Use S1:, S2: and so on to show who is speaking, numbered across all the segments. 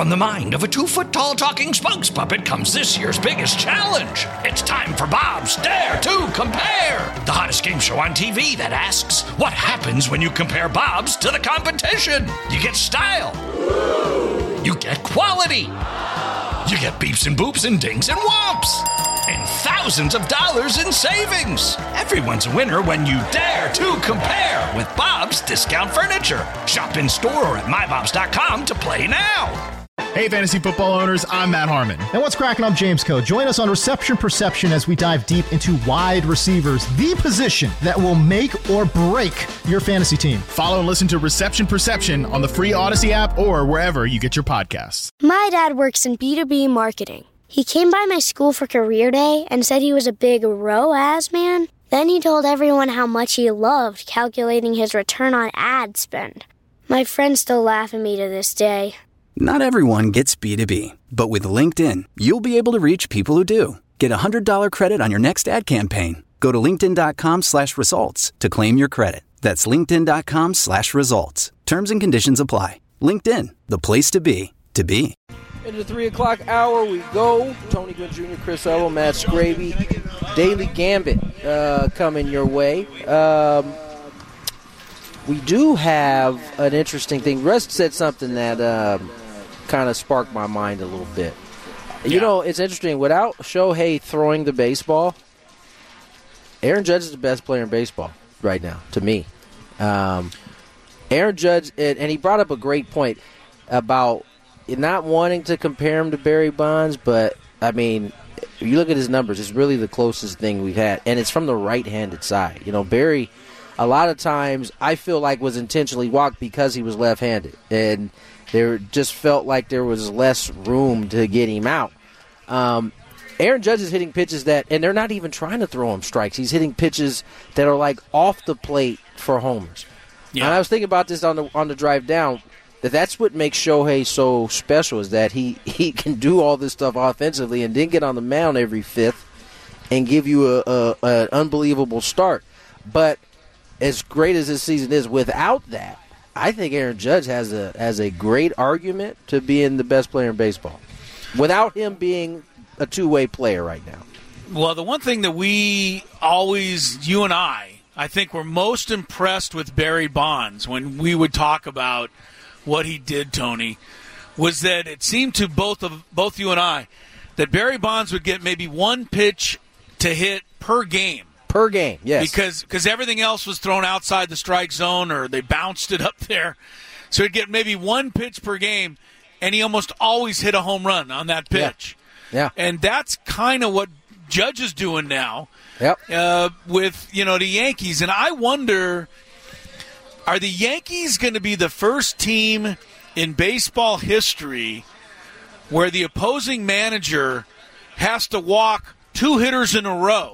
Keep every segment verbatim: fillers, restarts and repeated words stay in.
S1: From the mind of a two-foot-tall talking spokes puppet comes this year's biggest challenge. It's time for Bob's Dare to Compare, the hottest game show on T V that asks, what happens when you compare Bobs to the competition? You get style. You get quality. You get beeps and boops and dings and whomps. And thousands of dollars in savings. Everyone's a winner when you dare to compare with Bob's Discount Furniture. Shop in store or at my bobs dot com to play now.
S2: Hey, fantasy football owners, I'm Matt Harmon.
S3: And what's cracking? I'm James Coe. Join us on Reception Perception as we dive deep into wide receivers, the position that will make or break your fantasy team.
S2: Follow and listen to Reception Perception on the free Odyssey app or wherever you get your podcasts.
S4: My dad works in B two B marketing. He came by my school for career day and said he was a big R O A S man. Then he told everyone how much he loved calculating his return on ad spend. My friends still laugh at me to this day.
S5: Not everyone gets B two B, but with LinkedIn, you'll be able to reach people who do. Get a one hundred dollars credit on your next ad campaign. Go to linkedin.com slash results to claim your credit. That's linkedin.com slash results. Terms and conditions apply. LinkedIn, the place to be, to be.
S6: Into the three o'clock hour we go. Tony Gwynn Junior, Chris Ello, Matt Scraby. Daily Gambit uh, coming your way. Um... We do have an interesting thing. Russ said something that um, kind of sparked my mind a little bit. You yeah. know, it's interesting. Without Shohei throwing the baseball, Aaron Judge is the best player in baseball right now, to me. Um, Aaron Judge, and he brought up a great point about not wanting to compare him to Barry Bonds, but, I mean, if you look at his numbers, it's really the closest thing we've had, and it's from the right-handed side. You know, Barry, a lot of times, I feel like was intentionally walked because he was left-handed, and there just felt like there was less room to get him out. Um, Aaron Judge is hitting pitches that, and they're not even trying to throw him strikes. He's hitting pitches that are like off the plate for homers. Yeah. And I was thinking about this on the on the drive down, that that's what makes Shohei so special, is that he, he can do all this stuff offensively and then get on the mound every fifth and give you a, a an unbelievable start. But as great as this season is, without that, I think Aaron Judge has a has a great argument to being the best player in baseball. Without him being a two-way player right now.
S7: Well, the one thing that we always, you and I, I think we're most impressed with Barry Bonds when we would talk about what he did, Tony, was that it seemed to both of both you and I that Barry Bonds would get maybe one pitch to hit per game.
S6: Per game, yes.
S7: Because because everything else was thrown outside the strike zone or they bounced it up there. So he'd get maybe one pitch per game, and he almost always hit a home run on that pitch.
S6: Yeah. yeah.
S7: And that's kind of what Judge is doing now
S6: yep.
S7: uh, with, you know, the Yankees. And I wonder, are the Yankees going to be the first team in baseball history where the opposing manager has to walk two hitters in a row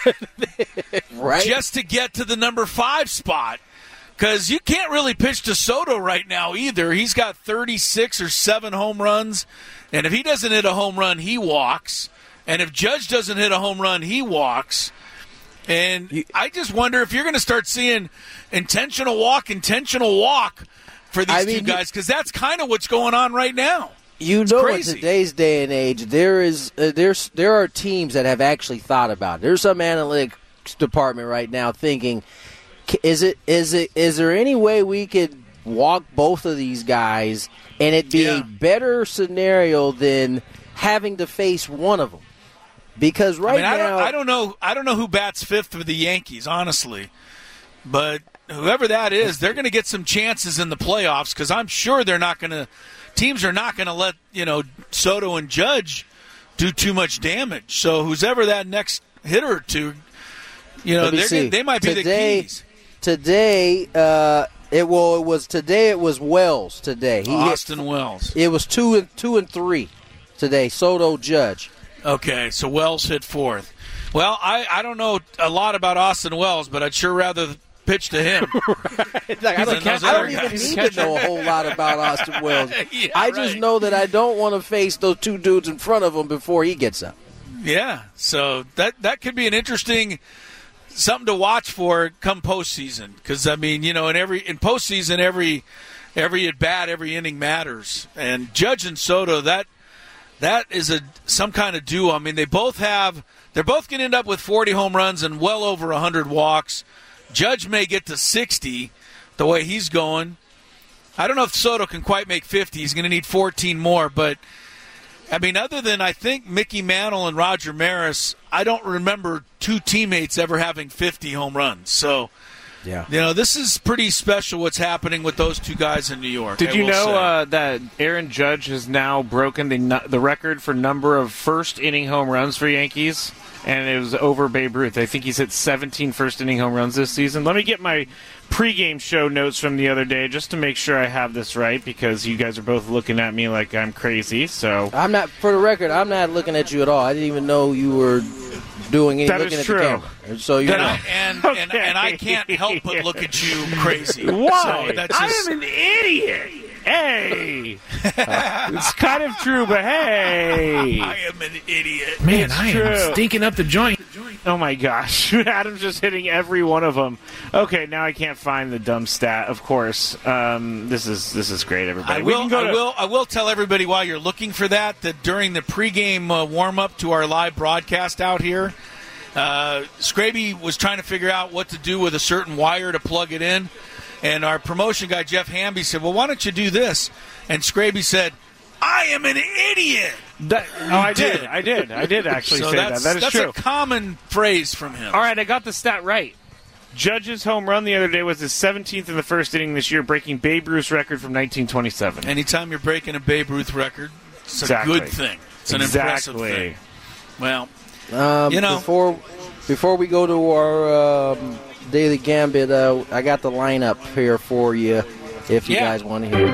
S6: right?
S7: just to get to the number five spot? Because you can't really pitch to Soto right now either. He's got thirty-six or seven home runs, and if he doesn't hit a home run, he walks. And if Judge doesn't hit a home run, he walks. And you, I just wonder if you're going to start seeing intentional walk, intentional walk for these I mean, two guys, because that's kind of what's going on right now.
S6: You
S7: it's
S6: know,
S7: crazy.
S6: In today's day and age, there is uh, there's there are teams that have actually thought about it. There's some analytics department right now thinking, is it is it is there any way we could walk both of these guys and it be
S7: yeah.
S6: a better scenario than having to face one of them? Because right
S7: I mean,
S6: now,
S7: I don't, I don't know. I don't know who bats fifth for the Yankees, honestly. But whoever that is, they're going to get some chances in the playoffs because I'm sure they're not going to. Teams are not going to let, you know, Soto and Judge do too much damage. So who's ever that next hitter or two, you know, gonna, they might be
S6: today,
S7: the keys.
S6: Today, uh, it well, it was today. It was Wells today. He
S7: Austin
S6: hit,
S7: Wells.
S6: It was two and two and three today. Soto, Judge.
S7: Okay, so Wells hit fourth. Well, I, I don't know a lot about Austin Wells, but I'd sure rather pitch to him.
S6: right. like, I don't, I don't even need to know a whole lot about Austin Wells.
S7: yeah,
S6: I
S7: right.
S6: just know that I don't want to face those two dudes in front of him before he gets up.
S7: Yeah, so that that could be an interesting something to watch for come postseason. Because I mean, you know, in every in postseason, every every at bat, every inning matters. And Judge and Soto, that that is a some kind of duo. I mean, they both have they're both going to end up with forty home runs and well over one hundred walks. Judge may get to sixty the way he's going. I don't know if Soto can quite make fifty. He's going to need fourteen more, but I mean, other than I think Mickey Mantle and Roger Maris, I don't remember two teammates ever having fifty home runs. So,
S6: yeah,
S7: you know, this is pretty special what's happening with those two guys in New York.
S8: Did
S7: I
S8: you
S7: will
S8: know
S7: say.
S8: uh, that Aaron Judge has now broken the the record for number of first inning home runs for Yankees? And it was over Babe Ruth. I think he's hit seventeen first-inning home runs this season. Let me get my pregame show notes from the other day just to make sure I have this right, because you guys are both looking at me like I'm crazy. So
S6: I'm not, for the record, I'm not looking at you at all. I didn't even know you were doing any
S8: That
S6: looking
S8: is
S6: at
S8: true.
S6: the camera. So you
S7: And
S6: know.
S7: I, and, and, and I can't help but look at you crazy.
S8: Why?
S7: So that's
S8: I
S7: just,
S8: am an idiot. Hey. Uh, it's kind of true, but hey.
S7: I am an idiot.
S9: Man,
S8: It's
S9: I
S8: true.
S9: am stinking up the joint.
S8: Oh, my gosh. Adam's just hitting every one of them. Okay, now I can't find the dumb stat, of course. Um, this is this is great, everybody.
S7: I
S8: We
S7: will,
S8: can go
S7: I
S8: to-
S7: will. I will tell everybody while you're looking for that that during the pregame uh, warm-up to our live broadcast out here, uh, Scraby was trying to figure out what to do with a certain wire to plug it in, and our promotion guy Jeff Hamby said, "Well, why don't you do this?" And Scraby said, "I am an idiot."
S8: That- oh, I
S7: did.
S8: did. I did. I did actually
S7: So
S8: say that.
S7: that's,
S8: That is
S7: that's
S8: true.
S7: a common phrase from him.
S8: All right, I got the stat right. Judge's home run the other day was his seventeenth in the first inning this year, breaking Babe Ruth's record from nineteen twenty-seven.
S7: Anytime you're breaking a Babe Ruth record, it's
S8: Exactly.
S7: a good thing. It's an
S8: Exactly.
S7: impressive thing. Well,
S6: Um,
S7: You know-
S6: before before we go to our um, Daily Gambit, uh, I got the lineup here for you if you
S7: Yeah.
S6: guys want to hear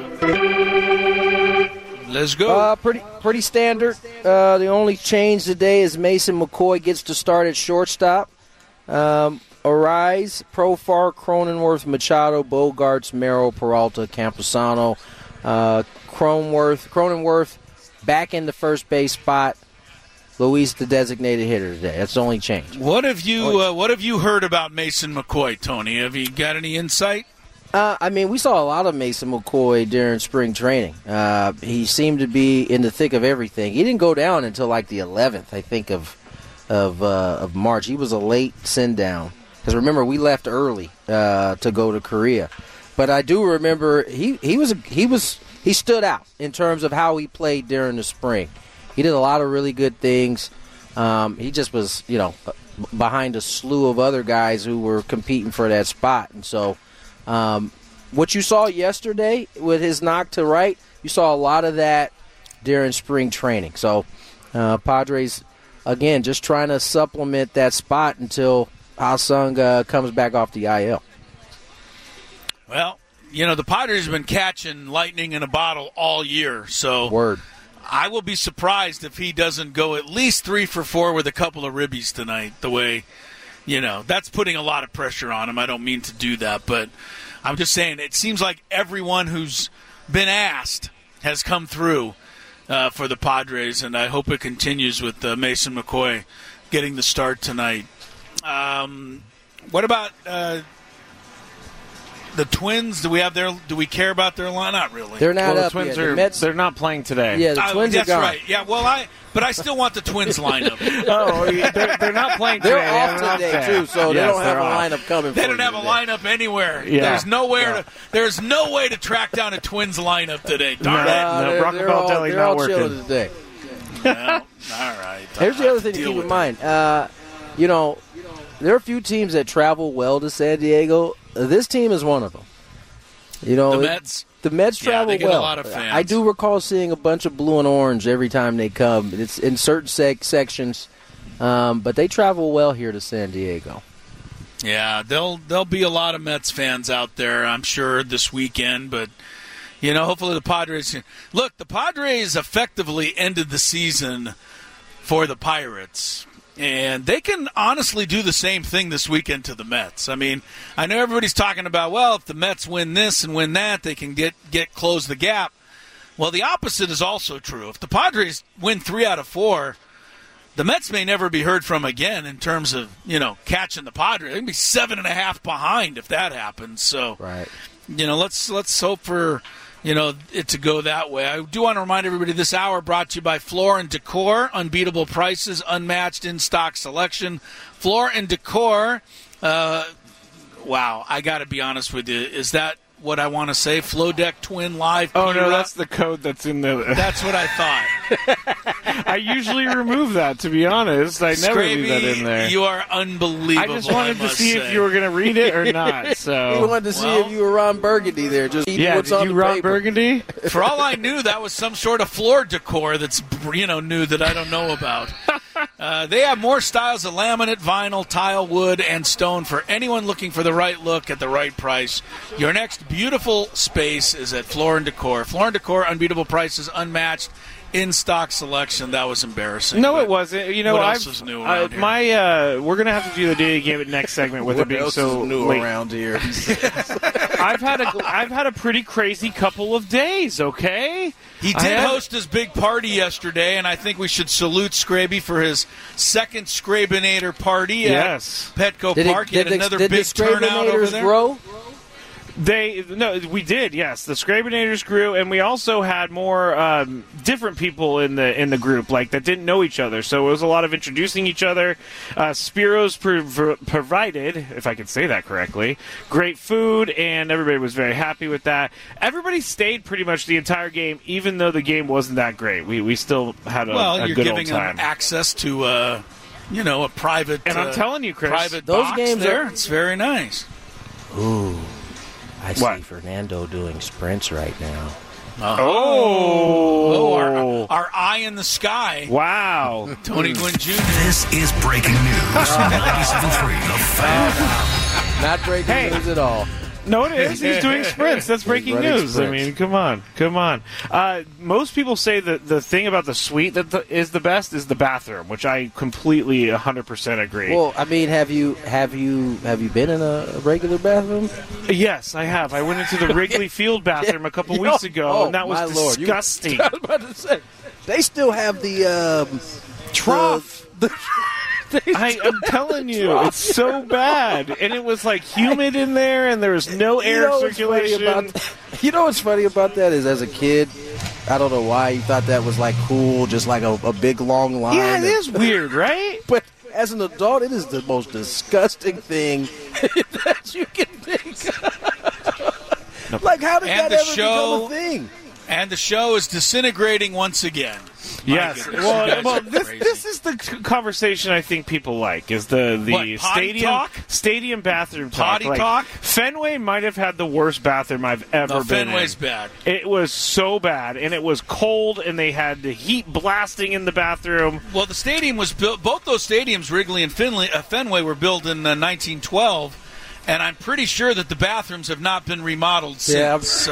S6: it.
S7: let's go.
S6: Uh, pretty pretty standard. Uh, the only change today is Mason McCoy gets to start at shortstop. Um, Arise, Profar, Cronenworth, Machado, Bogarts, Merrill, Peralta, Camposano, uh, Cronenworth, Cronenworth back in the first base spot. Luis, the designated hitter today. That's the only change.
S7: What have you uh, What have you heard about Mason McCoy, Tony? Have you got any insight?
S6: Uh, I mean, we saw a lot of Mason McCoy during spring training. Uh, he seemed to be in the thick of everything. He didn't go down until like the eleventh, I think, of of uh, of March. He was a late send down because remember we left early uh, to go to Korea. But I do remember he he was he was he stood out in terms of how he played during the spring. He did a lot of really good things. Um, he just was, you know, behind a slew of other guys who were competing for that spot, and so. Um, what you saw yesterday with his knock to right, you saw a lot of that during spring training. So, uh, Padres, again, just trying to supplement that spot until Ha-Sung uh, comes back off the I L.
S7: Well, you know, the Padres have been catching lightning in a bottle all year, so
S6: Word.
S7: I will be surprised if he doesn't go at least three for four with a couple of ribbies tonight, the way, you know, that's putting a lot of pressure on him. I don't mean to do that, but I'm just saying it seems like everyone who's been asked has come through uh, for the Padres, and I hope it continues with uh, Mason McCoy getting the start tonight. Um, what about uh, the Twins? Do we have their? Do we care about their line? Not really.
S6: They're not
S8: Well, the
S6: up
S8: Twins
S6: yet.
S8: are
S6: The Mets,
S8: they're not playing today.
S6: yeah, the
S7: Uh,
S6: Twins
S7: that's
S6: are gone.
S7: right. Yeah. Well, I. But I still want the Twins lineup.
S8: Oh, they're, they're not playing today.
S6: They're
S8: They have
S6: off
S8: an off
S6: today,
S8: day.
S6: too, so they
S8: Yes,
S6: don't have
S8: they're
S6: a
S8: off.
S6: lineup coming
S7: They
S6: for
S7: don't
S6: you
S7: have a
S6: today.
S7: lineup anywhere.
S8: Yeah.
S7: There's nowhere
S6: Yeah.
S7: to. There's no way to track down a Twins lineup today. Darn
S8: No.
S7: it.
S6: Uh,
S8: No,
S6: they're,
S8: Rocco
S6: they're all,
S8: Baldelli's
S6: they're
S8: not
S6: all
S8: working.
S6: chilling today.
S7: Well, all right.
S6: Here's the
S7: I'll
S6: other thing to
S7: deal
S6: keep
S7: with
S6: in
S7: it.
S6: mind. Uh, you know, there are a few teams that travel well to San Diego. This team is one of them. You know,
S7: The
S6: it-
S7: Mets.
S6: The Mets
S7: Yeah,
S6: travel
S7: they get a
S6: well.
S7: lot of fans.
S6: I do recall seeing a bunch of blue and orange every time they come. It's in certain sec- sections, um, but they travel well here to San Diego.
S7: Yeah, there'll there'll be a lot of Mets fans out there, I'm sure, this weekend. But you know, hopefully the Padres can look. The Padres effectively ended the season for the Pirates, and they can honestly do the same thing this weekend to the Mets. I mean, I know everybody's talking about, well, if the Mets win this and win that, they can get get close the gap. Well, the opposite is also true. If the Padres win three out of four, the Mets may never be heard from again in terms of, you know, catching the Padres. They can be seven and a half behind if that happens. So
S6: Right.
S7: you know, let's let's hope for, you know, it to go that way. I do want to remind everybody this hour brought to you by Floor and Decor. Unbeatable prices, unmatched in-stock selection. Floor and Decor, uh, wow, I got to be honest with you. Is that what I want to say? Flow Deck Twin Live.
S8: Oh, no,
S7: P-Rap?
S8: that's the code that's in the...
S7: That's what I thought.
S8: I usually remove that, to be honest. I never
S7: Scraby,
S8: leave that in there.
S7: You are unbelievable.
S8: I just wanted
S7: I
S8: to see
S7: say.
S8: if you were going to read it or not. So
S6: He wanted to see
S7: Well,
S6: if you were Ron Burgundy there. Just
S8: yeah,
S6: what's
S8: did
S6: on
S8: you
S6: the
S8: Ron
S6: paper.
S8: Burgundy?
S7: For all I knew, that was some sort of floor decor that's, you know, new that I don't know about. Uh, they have more styles of laminate, vinyl, tile, wood, and stone for anyone looking for the right look at the right price. Your next beautiful space is at Floor and Decor. Floor and Decor, unbeatable prices, unmatched in-stock selection. That was embarrassing.
S8: No,
S7: but
S8: it wasn't. You know,
S7: what
S8: I've,
S7: else is new
S8: uh,
S7: around here?
S8: my uh, we're gonna have to do the Daily Gambit next segment with it
S6: What
S8: being
S6: else
S8: so
S6: is new
S8: late.
S6: around here?
S8: I've had a I've had a pretty crazy couple of days. Okay,
S7: He
S8: I
S7: did
S8: had-
S7: host his big party yesterday, and I think we should salute Scraby for his second Scrabinator party
S8: Yes.
S7: at Petco
S6: Did, it,
S7: Park. He had
S6: did, the,
S7: another
S6: did
S7: big
S6: the
S7: turnout over
S6: Scrabinators
S7: there.
S6: grow?
S8: They no, we did. Yes, the Scrabinators grew, and we also had more um, different people in the in the group, like that didn't know each other. So it was a lot of introducing each other. Uh, Spiro's prov- provided, if I can say that correctly, great food, and everybody was very happy with that. Everybody stayed pretty much the entire game, even though the game wasn't that great. We we still had a,
S7: Well,
S8: a
S7: you're
S8: good
S7: giving
S8: old time.
S7: them access to, uh, you know, a private.
S8: And I'm
S7: uh,
S8: telling you, Chris,
S7: private
S6: those
S7: box
S6: games
S7: there.
S6: are-
S7: It's very nice.
S6: Ooh, I see
S8: What?
S6: Fernando doing sprints right now.
S8: Oh,
S7: Oh, our, our eye in the sky.
S8: wow!
S7: Tony Gwynn Junior
S1: This is breaking news. ninety-seven point three The Fan.
S6: Not breaking
S8: Hey.
S6: news at all.
S8: No, it is. He's doing sprints. That's breaking
S6: running
S8: news. I
S6: sprints.
S8: mean, come on, come on. Uh, most people say that the thing about the suite that the, is the best is the bathroom, which I completely one hundred percent agree.
S6: Well, I mean, have you have you have you been in a regular bathroom?
S8: Yes, I have. I went into the Wrigley Field bathroom a couple
S6: Yo,
S8: weeks ago,
S6: oh,
S8: and that was
S6: my Lord. You-
S8: disgusting.
S6: I was about to say, they still have the um,
S8: Trough.
S6: the- they
S8: I,
S6: still
S8: I'm
S6: have
S8: telling
S6: the
S8: you,
S6: trough.
S8: it's so bad, and it was like humid in there, and there was no
S6: You
S8: air
S6: know what's funny
S8: circulation.
S6: about- you know what's funny about that is, as a kid, I don't know why you thought that was like cool, just like a, a big long line.
S8: Yeah, it
S6: of-
S8: is weird, right?
S6: But as an adult, it is the most disgusting thing that you can think of. Like, how did
S7: And
S6: that
S7: the
S6: ever
S7: show-
S6: become a thing?
S7: And the show is disintegrating once again. My
S8: Yes.
S7: goodness, you
S8: Well,
S7: guys
S8: well
S7: are
S8: this,
S7: crazy.
S8: this is the c- conversation I think people like is the the
S7: What, potty
S8: stadium
S7: talk?
S8: stadium bathroom talk.
S7: Potty
S8: Like,
S7: talk?
S8: Fenway might have had the worst bathroom I've ever
S7: No,
S8: been
S7: Fenway's
S8: in.
S7: bad.
S8: It was so bad, and it was cold, and they had the heat blasting in the bathroom.
S7: Well, the stadium was built. Both those stadiums, Wrigley and Finley, uh, Fenway, were built in uh, nineteen twelve, and I'm pretty sure that the bathrooms have not been remodeled since.
S6: Yeah.
S7: So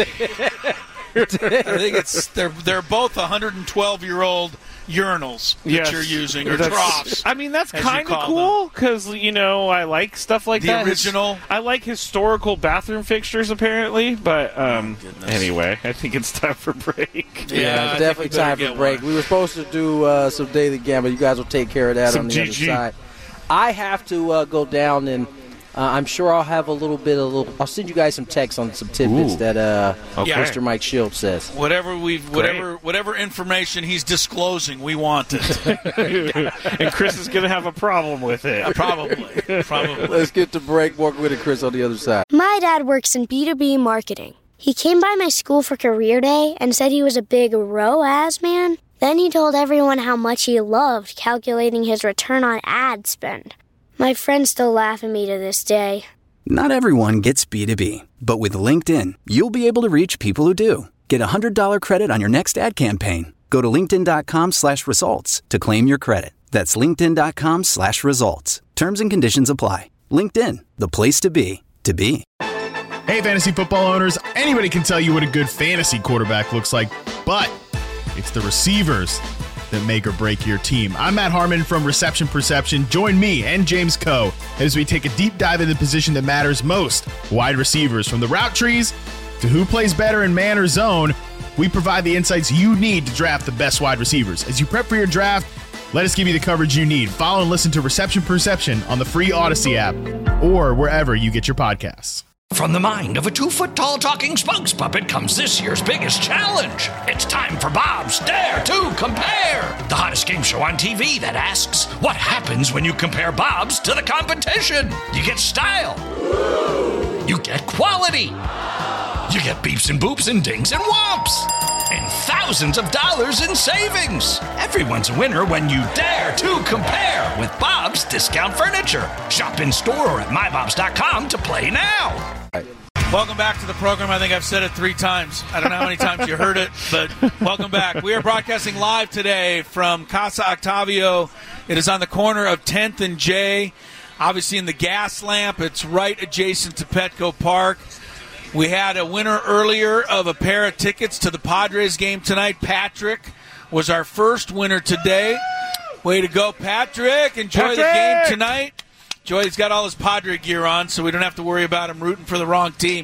S7: I think it's they're they're both one hundred twelve year old urinals that
S8: Yes.
S7: you're using or
S8: That's-
S7: troughs.
S8: I mean, that's
S7: as you
S8: kind of
S7: call
S8: cool because you know I like stuff like
S7: The
S8: that. His-
S7: original?
S8: I like historical bathroom fixtures apparently, but um,
S7: goodness.
S8: anyway, I think it's time for break.
S7: Yeah,
S6: Yeah,
S7: I
S6: it's
S7: think
S6: definitely
S7: we better
S6: time for
S7: get
S6: a break.
S7: one.
S6: We were supposed to do uh, some daily gambling. You guys will take care of that
S8: Some
S6: on the
S8: G
S6: other
S8: G.
S6: side. I have to uh, go down, and uh, I'm sure I'll have a little bit of little. I'll send you guys some texts on some tidbits
S8: Ooh.
S6: that uh,
S8: Okay.
S6: Mister Mike Shields says.
S7: Whatever we've whatever whatever information he's disclosing, we want it.
S8: And Chris is going to have a problem with it.
S7: Probably, probably.
S6: Let's get to break. Walk with it, Chris, on the other side.
S4: My dad works in B two B marketing. He came by my school for career day and said he was a big R O A S man. Then he told everyone how much he loved calculating his return on ad spend. My friends still laugh at me to this day.
S5: Not everyone gets B two B, but with LinkedIn, you'll be able to reach people who do. Get a one hundred dollars credit on your next ad campaign. Go to linkedin.com slash results to claim your credit. That's linkedin.com slash results. Terms and conditions apply. LinkedIn, the place to be, to be.
S2: Hey, fantasy football owners, anybody can tell you what a good fantasy quarterback looks like, but it's the receivers that make or break your team. I'm Matt Harmon from Reception Perception. Join me and James Coe as we take a deep dive into the position that matters most, wide receivers. From the route trees to who plays better in man or zone, we provide the insights you need to draft the best wide receivers. As you prep for your draft, let us give you the coverage you need. Follow and listen to Reception Perception on the free Odyssey app or wherever you get your podcasts.
S1: from the mind of a two-foot-tall talking spokes puppet comes this year's biggest challenge. It's time for Bob's Dare to Compare, the hottest game show on T V that asks, what happens when you compare Bobs to the competition? You get style. You get quality. You get beeps and boops and dings and whomps. And thousands of dollars in savings. Everyone's a winner when you dare to compare with Bob's Discount Furniture. Shop in store or at my bobs dot com to play now.
S7: Welcome back to the program. I think I've said it three times. I don't know how many times you heard it, but welcome back. We are broadcasting live today from Casa Octavio. It is on the corner of tenth and J. Obviously in the gas lamp. It's right adjacent to Petco Park. We had a winner earlier of a pair of tickets to the Padres game tonight. Patrick was our first winner today. Way to go, Patrick. Enjoy Patrick! the game tonight. Joy, he's got all his Padre gear on, so we don't have to worry about him rooting for the wrong team.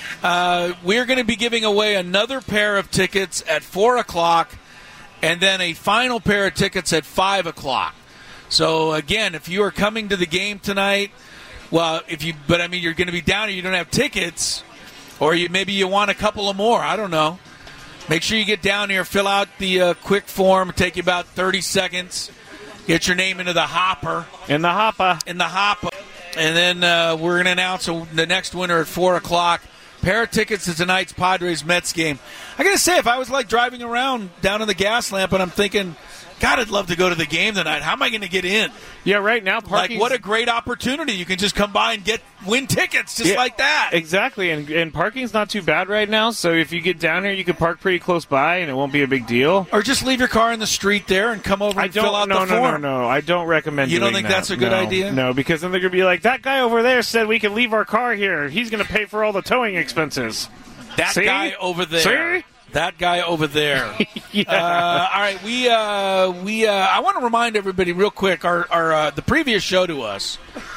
S7: Uh, we're going to be giving away another pair of tickets at four o'clock and then a final pair of tickets at five o'clock. So, again, if you are coming to the game tonight, well, if you, but I mean, you're going to be down and you don't have tickets, or you maybe you want a couple of more. I don't know. Make sure you get down here, fill out the uh, quick form. It'll take you about thirty seconds. Get your name into the hopper.
S8: In the hopper.
S7: In the hopper. And then uh, we're going to announce the next winner at four o'clock. Pair of tickets to tonight's Padres-Mets game. I got to say, if I was like driving around down in the gas lamp and I'm thinking, God, I'd love to go to the game tonight. How am I going to get in?
S8: Yeah, right now,
S7: like what a great opportunity! You can just come by and get win tickets just
S8: yeah,
S7: like that.
S8: Exactly, and and parking's not too bad right now. So if you get down here, you can park pretty close by, and it won't be a big deal.
S7: Or just leave your car in the street there and come over and
S8: I don't,
S7: fill out
S8: no,
S7: the
S8: no,
S7: form.
S8: No, no, no, I don't recommend.
S7: You
S8: doing
S7: don't think
S8: that.
S7: that's a good
S8: no,
S7: idea?
S8: No, because then they're going to be like, that guy over there said we can leave our car here. He's going to pay for all the towing expenses.
S7: That
S8: See?
S7: guy over there.
S8: See?
S7: That guy over there.
S8: yeah.
S7: uh, all right, we uh, we uh, I want to remind everybody real quick. Our our uh, the previous show to us,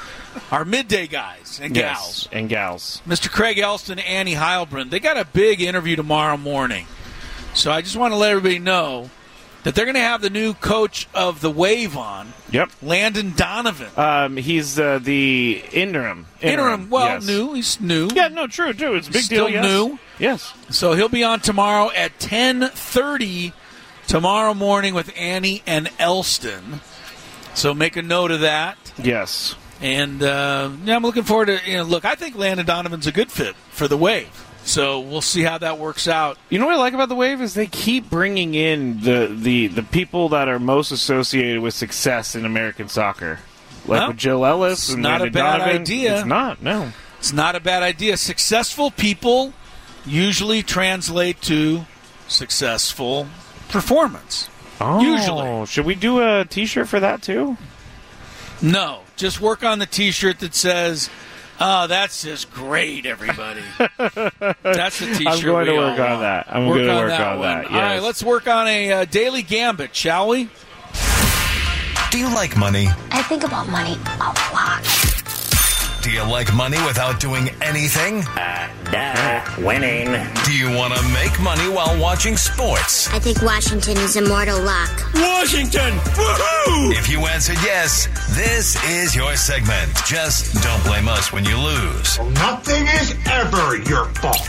S7: our midday guys and
S8: yes,
S7: gals
S8: and gals,
S7: Mister Craig Elston, Annie Heilbrunn. They got a big interview tomorrow morning, so I just want to let everybody know that they're going to have the new coach of the Wave on.
S8: Yep,
S7: Landon Donovan.
S8: Um, he's uh, the interim.
S7: Interim. interim well,
S8: yes.
S7: new. He's new.
S8: Yeah, no, true, true. It's a big
S7: Still
S8: deal. Yes.
S7: new.
S8: Yes.
S7: So he'll be on tomorrow at ten thirty tomorrow morning with Annie and Elston. So make a note of that.
S8: Yes.
S7: And uh, yeah, I'm looking forward to. You know, look, I think Landon Donovan's a good fit for the Wave. So we'll see how that works out.
S8: You know what I like about the Wave is they keep bringing in the, the, the people that are most associated with success in American soccer. Like
S7: well,
S8: with Jill Ellis
S7: it's
S8: and
S7: not
S8: Landon
S7: a bad
S8: Donovan.
S7: idea.
S8: It's not, no.
S7: It's not a bad idea. Successful people usually translate to successful performance.
S8: Oh,
S7: usually.
S8: Should we do a T-shirt for that too?
S7: No. Just work on the T-shirt that says, oh, that's just great, everybody. That's the T-shirt
S8: I'm going
S7: we
S8: to work
S7: all
S8: on
S7: want.
S8: that. I'm
S7: work
S8: going to
S7: on
S8: work
S7: that
S8: on
S7: one.
S8: that, yes.
S7: All right, let's work on a uh, daily gambit, shall we?
S9: Do you like money?
S10: I think about money a lot.
S9: Do you like money without doing anything?
S11: Uh, duh, winning.
S9: Do you want to make money while watching sports?
S4: I think Washington is immortal luck.
S9: Washington! Woohoo! If you answered yes, this is your segment. Just don't blame us when you lose.
S12: Well, nothing is ever your fault.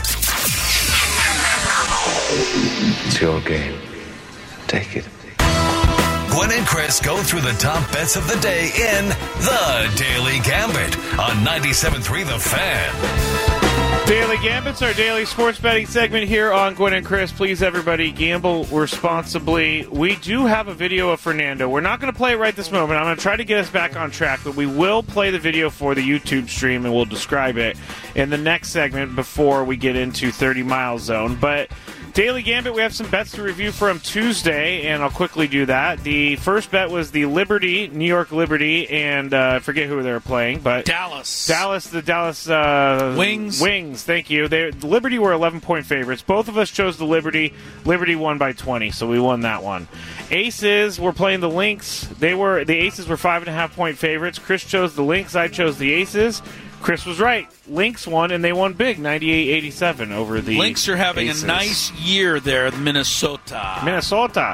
S13: It's your game. Take it.
S9: Gwen and Chris go through the top bets of the day in The Daily Gambit on ninety-seven point three The Fan.
S8: Daily Gambit's our daily sports betting segment here on Gwen and Chris. Please, everybody, gamble responsibly. We do have a video of Fernando. We're not going to play it right this moment. I'm going to try to get us back on track, but we will play the video for the YouTube stream, and we'll describe it in the next segment before we get into thirty mile zone. But Daily Gambit, we have some bets to review from Tuesday, and I'll quickly do that. The first bet was the Liberty, New York Liberty, and uh, I forget who they were playing, but
S7: Dallas.
S8: Dallas, the Dallas uh,
S7: Wings.
S8: Wings, thank you. They, the Liberty were eleven-point favorites. Both of us chose the Liberty. Liberty won by twenty, so we won that one. Aces were playing the Lynx. They were the Aces were five and a half point favorites. Chris chose the Lynx. I chose the Aces. Chris was right. Lynx won, and they won big, ninety-eight eighty-seven over the
S7: Lynx are having
S8: Aces.
S7: a nice year there, Minnesota.
S8: Minnesota.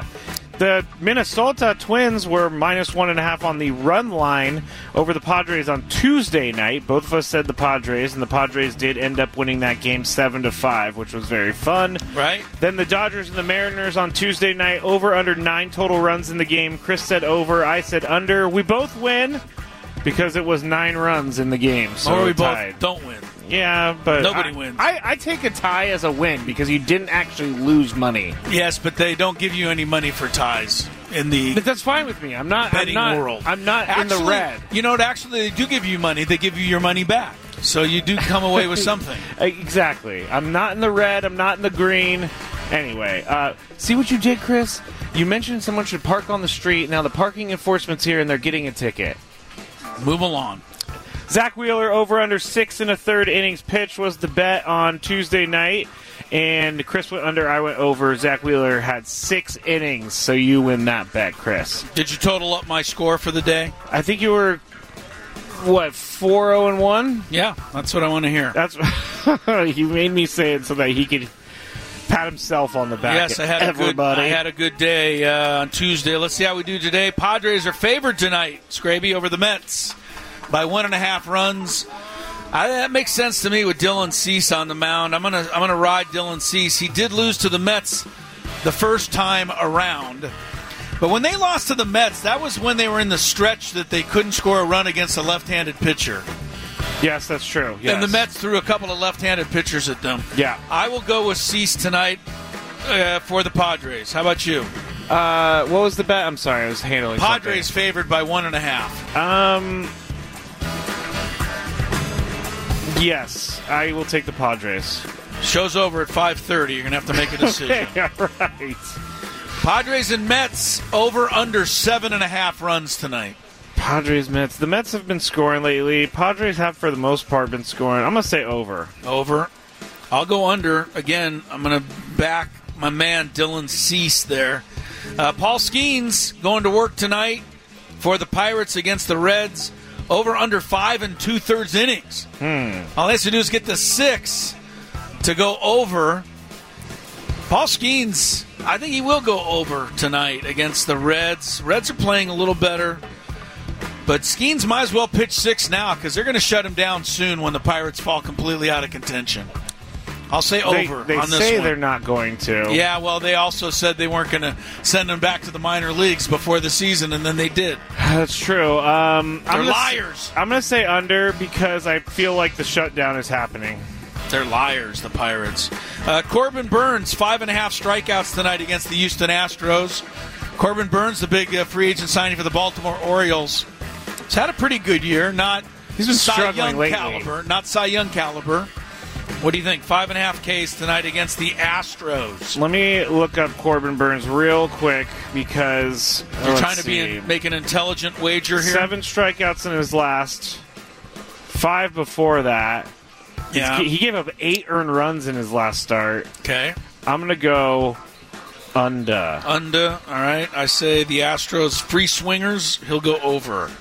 S8: The Minnesota Twins were minus one and a half on the run line over the Padres on Tuesday night. Both of us said the Padres, and the Padres did end up winning that game seven to five, which was very fun.
S7: Right.
S8: Then the Dodgers and the Mariners on Tuesday night, over under nine total runs in the game. Chris said over, I said under. We both win because it was nine runs in the game. So
S7: or we
S8: tied.
S7: both don't win.
S8: Yeah, but
S7: nobody
S8: I,
S7: wins.
S8: I, I take a tie as a win because you didn't actually lose money.
S7: Yes, but they don't give you any money for ties in the
S8: But that's fine with me. I'm not
S7: betting
S8: I'm not,
S7: world.
S8: I'm not
S7: actually,
S8: in the red.
S7: You know what? Actually, they do give you money. They give you your money back. So you do come away with something.
S8: Exactly. I'm not in the red. I'm not in the green. Anyway, uh, see what you did, Chris? You mentioned someone should park on the street. Now the parking enforcement's here, and they're getting a ticket.
S7: Move along.
S8: Zach Wheeler over under six and a third innings pitch was the bet on Tuesday night. And Chris went under, I went over. Zach Wheeler had six innings, so you win that bet, Chris.
S7: Did you total up my score for the day?
S8: I think you were, what, four oh and one?
S7: Yeah, that's what I want to hear.
S8: That's you made me say it so that he could pat himself on the back.
S7: Yes, I had,
S8: everybody.
S7: a good, I had a good day uh, on Tuesday. Let's see how we do today. Padres are favored tonight, Scraby, over the Mets by one and a half runs. I, that makes sense to me with Dylan Cease on the mound. I'm gonna I'm gonna ride Dylan Cease. He did lose to the Mets the first time around, but when they lost to the Mets, that was when they were in the stretch that they couldn't score a run against a left-handed pitcher.
S8: Yes, that's true. Yes.
S7: And the Mets threw a couple of left-handed pitchers at them.
S8: Yeah,
S7: I will go with Cease tonight uh, for the Padres. How about you?
S8: Uh, what was the bet? I'm sorry, I was handling.
S7: Padres
S8: something.
S7: favored by one and a half.
S8: Um. Yes, I will take the Padres.
S7: Show's over at five thirty. You're going to have to make a decision.
S8: Okay, all right.
S7: Padres and Mets over under seven and a half runs tonight.
S8: Padres, Mets. The Mets have been scoring lately. Padres have, for the most part, been scoring. I'm going to say over.
S7: Over. I'll go under. Again, I'm going to back my man Dylan Cease there. Uh, Paul Skeens going to work tonight for the Pirates against the Reds. Over under five and two-thirds innings.
S8: Hmm.
S7: All they have to do is get the six to go over. Paul Skeens, I think he will go over tonight against the Reds. Reds are playing a little better. But Skeens might as well pitch six now because they're going to shut him down soon when the Pirates fall completely out of contention. I'll say over
S8: they, they
S7: on this
S8: say
S7: one.
S8: They're not going to.
S7: Yeah, well, they also said they weren't going to send him back to the minor leagues before the season, and then they did.
S8: That's true. Um,
S7: They're
S8: I'm gonna
S7: liars.
S8: S- I'm going to say under because I feel like the shutdown is happening.
S7: They're liars, the Pirates. Uh, Corbin Burns, five and a half strikeouts tonight against the Houston Astros. Corbin Burns, the big uh, free agent signing for the Baltimore Orioles, has had a pretty good year. Not
S8: He's been
S7: Cy
S8: struggling
S7: Young
S8: lately.
S7: caliber. Not Cy Young caliber. What do you think? Five and a half Ks tonight against the Astros.
S8: Let me look up Corbin Burns real quick because
S7: You're
S8: let's
S7: trying to
S8: see.
S7: be in, make an intelligent wager here.
S8: Seven strikeouts in his last. Five before that.
S7: Yeah.
S8: He gave up eight earned runs in his last start.
S7: Okay.
S8: I'm going to go under.
S7: Under. All right. I say the Astros free swingers. He'll go over.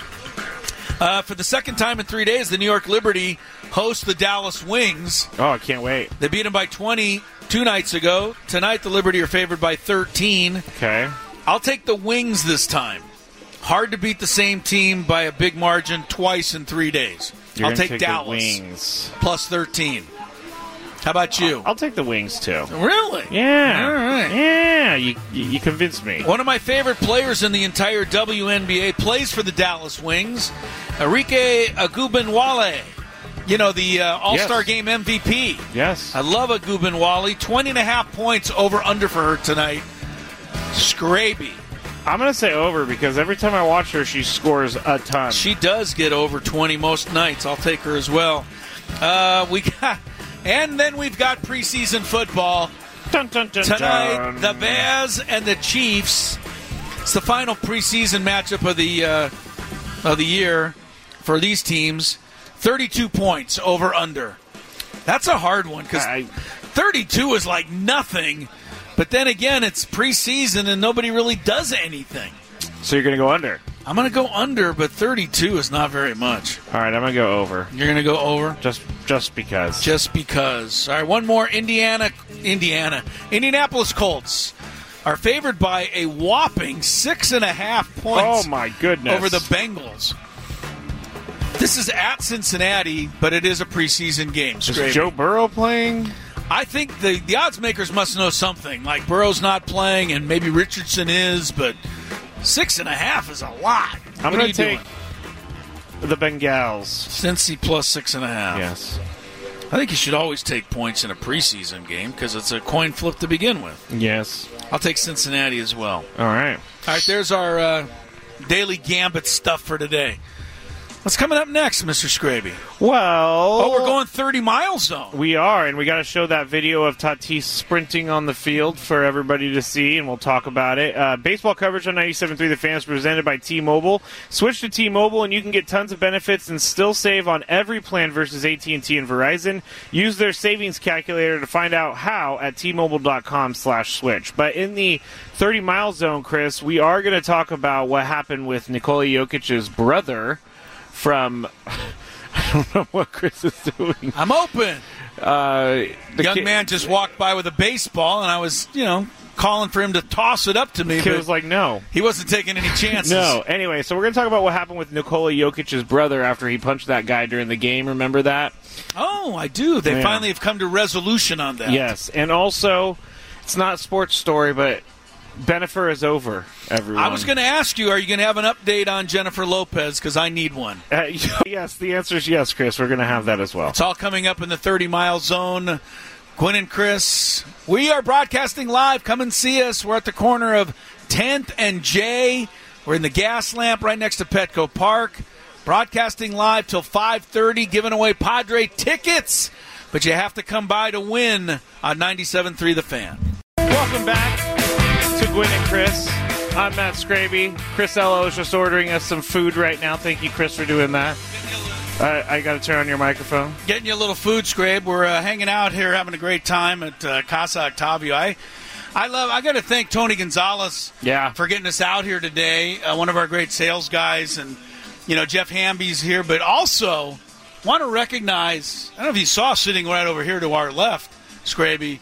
S7: Uh, for the second time in three days, the New York Liberty host the Dallas Wings.
S8: Oh, I can't wait.
S7: They beat them by twenty two nights ago. Tonight, the Liberty are favored by thirteen.
S8: Okay.
S7: I'll take the Wings this time. Hard to beat the same team by a big margin twice in three days.
S8: You're
S7: I'll
S8: gonna
S7: take,
S8: take
S7: Dallas
S8: the Wings.
S7: plus thirteen. How about you?
S8: I'll, I'll take the Wings, too.
S7: Really?
S8: Yeah.
S7: All right.
S8: Yeah, you, you, you convinced me.
S7: One of my favorite players in the entire W N B A plays for the Dallas Wings, Enrique Agubinwale. You know, the uh, All-Star
S8: Yes.
S7: Game M V P.
S8: Yes.
S7: I love Agubinwale. twenty and a half points over under for her tonight. Scraby.
S8: I'm going to say over because every time I watch her, she scores a ton.
S7: She does get over twenty most nights. I'll take her as well. Uh, we got, and then we've got preseason football.
S8: Dun, dun, dun,
S7: Tonight,
S8: dun.
S7: the Bears and the Chiefs. It's the final preseason matchup of the uh, of the year for these teams. thirty-two points over under. That's a hard one because thirty-two is like nothing. But then again, it's preseason and nobody really does anything.
S8: So you're going to go under?
S7: I'm going to go under, but thirty-two is not very much.
S8: All right, I'm going to go over.
S7: You're going to go over?
S8: Just just because.
S7: Just because. All right, one more. Indiana, Indiana. Indianapolis Colts are favored by a whopping six and a half points.
S8: Oh, my goodness.
S7: Over the Bengals. This is at Cincinnati, but it is a preseason game.
S8: Is Joe Burrow playing?
S7: I think the, the odds makers must know something. Like Burrow's not playing, and maybe Richardson is, but six and a half is a lot.
S8: I'm going to take doing? the Bengals.
S7: Cincy plus six and a half.
S8: Yes.
S7: I think you should always take points in a preseason game because it's a coin flip to begin with.
S8: Yes.
S7: I'll take Cincinnati as well.
S8: All right.
S7: All right, there's our uh, daily gambit stuff for today. What's coming up next, Mister Scraby?
S8: Well...
S7: Oh, we're going thirty-mile zone.
S8: We are, and we got to show that video of Tatis sprinting on the field for everybody to see, and we'll talk about it. Uh, baseball coverage on ninety-seven point three The Fan is presented by T-Mobile. Switch to T-Mobile, and you can get tons of benefits and still save on every plan versus A T and T and Verizon. Use their savings calculator to find out how at T-Mobile.com slash switch. But in the thirty-mile zone, Chris, we are going to talk about what happened with Nikola Jokic's brother from... I don't know what Chris is doing.
S7: I'm open.
S8: Uh,
S7: the young
S8: kid,
S7: man just walked by with a baseball, and I was, you know, calling for him to toss it up to me.
S8: The kid was like, no.
S7: He wasn't taking any chances.
S8: No. Anyway, so we're going to talk about what happened with Nikola Jokic's brother after he punched that guy during the game. Remember that?
S7: Oh, I do. They
S8: yeah.
S7: finally have come to resolution on that.
S8: Yes. And also, it's not a sports story, but Bennifer is over, everyone.
S7: I was going to ask you, are you going to have an update on Jennifer Lopez? Because I need one.
S8: Uh, yes, the answer is yes, Chris. We're going to have that as well.
S7: It's all coming up in the thirty-mile zone. Gwen and Chris, we are broadcasting live. Come and see us. We're at the corner of tenth and J. We're in the gas lamp right next to Petco Park. Broadcasting live till five thirty, giving away Padre tickets. But you have to come by to win on ninety-seven point three The Fan.
S8: Welcome back to Gwen and Chris. I'm Matt Scraby. Chris Ello is just ordering us some food right now. Thank you, Chris, for doing that. Uh, I got to turn on your microphone.
S7: Getting you a little food, Scrabe. We're uh, hanging out here, having a great time at uh, Casa Octavio. I, I love. I got to thank Tony Gonzalez,
S8: yeah.
S7: for getting us out here today. Uh, one of our great sales guys, and you know Jeff Hamby's here, but also want to recognize. I don't know if you saw sitting right over here to our left, Scraby,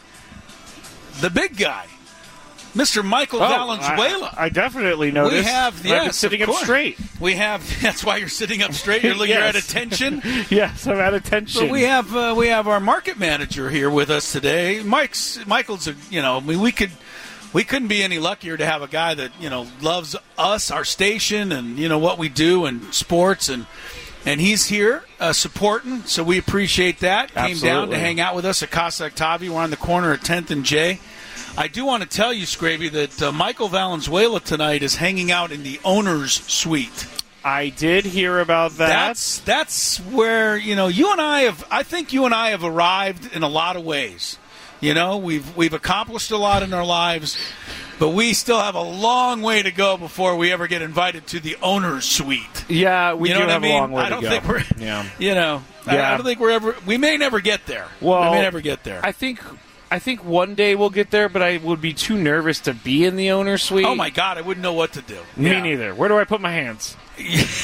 S7: the big guy. Mister Michael
S8: oh,
S7: Valenzuela.
S8: I, I definitely noticed.
S7: We have, yes,
S8: I've been sitting up straight.
S7: We have. That's why you're sitting up straight. You're, yes. you're at attention.
S8: Yes, I'm at attention.
S7: But we have uh, we have our market manager here with us today. Mike's Michael's. A, you know, I mean, we could we couldn't be any luckier to have a guy that you know loves us, our station, and you know what we do and sports and. And he's here uh, supporting, so we appreciate that.
S8: Absolutely.
S7: Came down to hang out with us at Casa Octavio. We're on the corner of tenth and J. I do want to tell you, Scraby, that uh, Michael Valenzuela tonight is hanging out in the owner's suite.
S8: I did hear about that.
S7: That's that's where, you know, you and I have, I think you and I have arrived in a lot of ways. You know, we've we've accomplished a lot in our lives, but we still have a long way to go before we ever get invited to the owner's suite.
S8: Yeah, we
S7: you know
S8: do
S7: what
S8: have
S7: I mean?
S8: a long way
S7: I don't
S8: to go.
S7: think we're,
S8: yeah.
S7: you know,
S8: yeah.
S7: I, I don't think we're ever, we may never get there.
S8: Well,
S7: we may never get there.
S8: I think... I think one day we'll get there, but I would be too nervous to be in the owner's suite.
S7: Oh, my God, I wouldn't know what to do.
S8: Me
S7: yeah.
S8: neither. Where do I put my hands?
S7: and,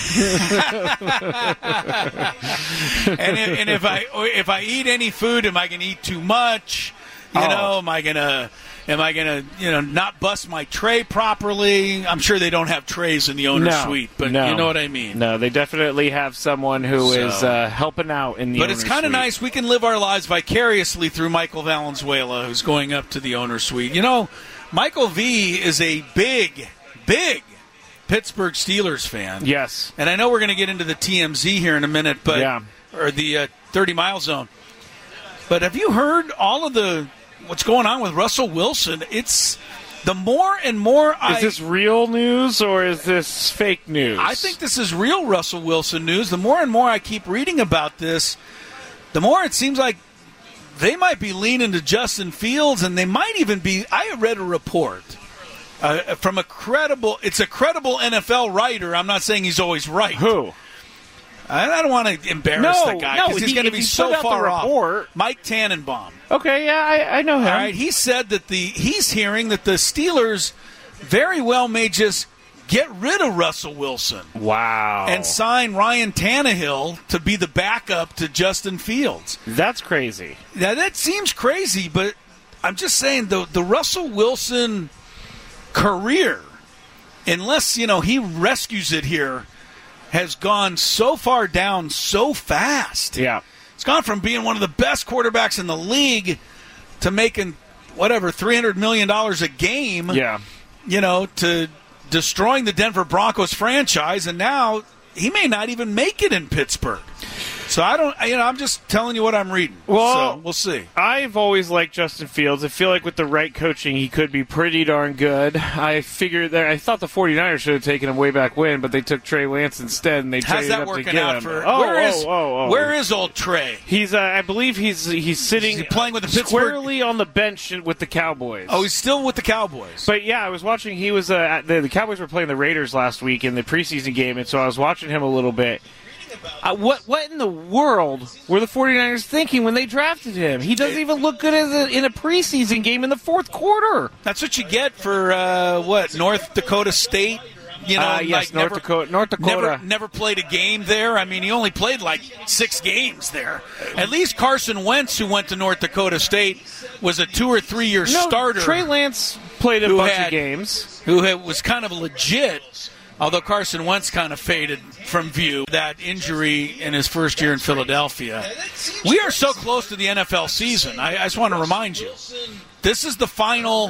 S7: if, and if I if I eat any food, am I going to eat too much? You
S8: oh.
S7: know, am I going to am I going to you know not bust my tray properly? I'm sure they don't have trays in the owner's
S8: no,
S7: suite, but
S8: no.
S7: you know what I mean.
S8: No, they definitely have someone who
S7: so,
S8: is uh, helping out in the.
S7: But
S8: owner's
S7: it's kind of
S8: suite.
S7: nice. We can live our lives vicariously through Michael Valenzuela, who's going up to the owner's suite. You know, Michael V is a big, big Pittsburgh Steelers fan.
S8: Yes.
S7: And I know we're going to get into the T M Z here in a minute, but
S8: yeah.
S7: or the uh, thirty-mile zone. But have you heard all of the what's going on with Russell Wilson? It's the more and more I...
S8: Is this real news or is this fake news?
S7: I think this is real Russell Wilson news. The more and more I keep reading about this, the more it seems like they might be leaning to Justin Fields, and they might even be... I read a report uh, from a credible... It's a credible N F L writer. I'm not saying he's always right.
S8: Who?
S7: I don't want to embarrass
S8: no,
S7: the guy
S8: because
S7: no, he's
S8: he,
S7: going to be so far off. Mike Tannenbaum.
S8: Okay, yeah, I, I know him.
S7: All right, he said that the he's hearing that the Steelers very well may just get rid of Russell Wilson.
S8: Wow.
S7: And sign Ryan Tannehill to be the backup to Justin Fields.
S8: That's crazy.
S7: Now, that seems crazy, but I'm just saying the the Russell Wilson career, unless, you know, he rescues it here, has gone so far down so fast.
S8: Yeah.
S7: It's gone from being one of the best quarterbacks in the league to making, whatever, three hundred million dollars a game.
S8: Yeah.
S7: You know, to destroying the Denver Broncos franchise, and now he may not even make it in Pittsburgh. So I don't, you know, I'm just telling you what I'm reading.
S8: Well,
S7: so we'll see.
S8: I've always liked Justin Fields. I feel like with the right coaching, he could be pretty darn good. I figured that I thought the 49ers should have taken him way back when, but they took Trey Lance instead, and they
S7: How's
S8: traded
S7: that
S8: up to
S7: working
S8: get
S7: out
S8: him.
S7: for?
S8: Oh,
S7: where
S8: oh,
S7: is,
S8: oh, oh.
S7: where is old Trey?
S8: He's, uh, I believe he's he's sitting
S7: Is he playing with the Pittsburgh?
S8: squarely on the bench with the Cowboys.
S7: Oh, he's still with the Cowboys.
S8: But yeah, I was watching. He was uh, at the, the Cowboys were playing the Raiders last week in the preseason game, and so I was watching him a little bit. Uh, what what in the world were the 49ers thinking when they drafted him? He doesn't even look good as a, in a preseason game in the fourth quarter.
S7: That's what you get for, uh, what, North Dakota State? You know,
S8: uh, yes,
S7: like
S8: North
S7: never,
S8: Dakota. North Dakota.
S7: Never, never played a game there. I mean, he only played like six games there. At least Carson Wentz, who went to North Dakota State, was a two or three year
S8: no,
S7: starter.
S8: Trey Lance played a bunch
S7: had,
S8: of games.
S7: Who had, was kind of legit. Although Carson Wentz kind of faded from view, that injury in his first year in Philadelphia. We are so close to the N F L season. I, I just want to remind you. This is the final.